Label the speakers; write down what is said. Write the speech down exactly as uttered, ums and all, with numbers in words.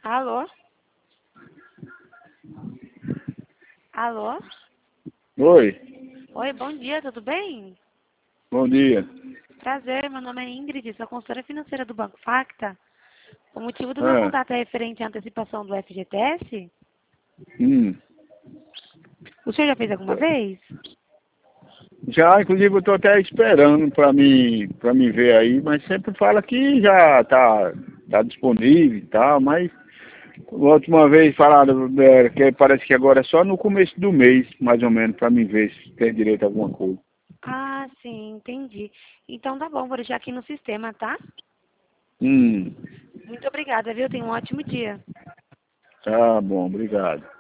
Speaker 1: Alô? Alô?
Speaker 2: Oi,
Speaker 1: Oi, bom dia, tudo bem?
Speaker 2: bom dia.
Speaker 1: Prazer, meu nome é Ingrid, sou consultora financeira do Banco Facta. O motivo do meu
Speaker 2: Ah,
Speaker 1: contato é referente à antecipação do F G T S.
Speaker 2: hum.
Speaker 1: O senhor já fez alguma vez?
Speaker 2: Já, inclusive, eu estou até esperando para mim, para me ver aí, mas sempre fala que já tá, tá disponível e tal, mas a última vez falaram é, que parece que agora é só no começo do mês, mais ou menos, para me ver se tem direito a alguma coisa.
Speaker 1: Ah, sim, entendi. Então tá bom, vou deixar aqui no sistema, tá?
Speaker 2: Hum,
Speaker 1: Muito obrigada, viu? Tenha um ótimo dia.
Speaker 2: tá bom, obrigado.